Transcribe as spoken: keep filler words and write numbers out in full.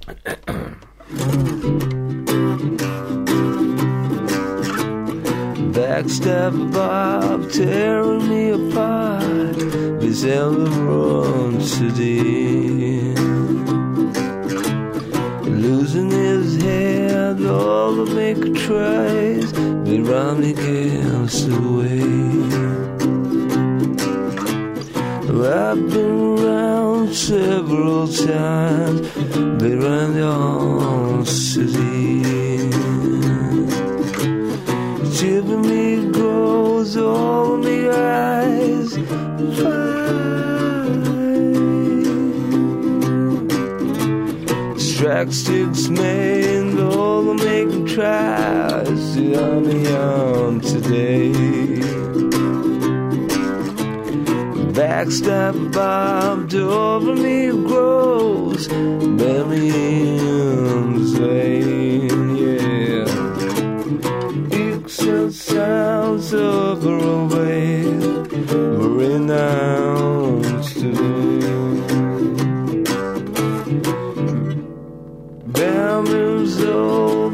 Backstab Bob tearing me apart. This run today. Losing his head, all the maker tries, but Romney gets away. I've been around several times, but around the whole city. Chipping me grows all of me eyes fine. Strike sticks made all the making tries to on me on today. Backstab Bob over me grows, Birmingham's vein, yeah. Except sounds of a away, renounced today. Birmingham's old.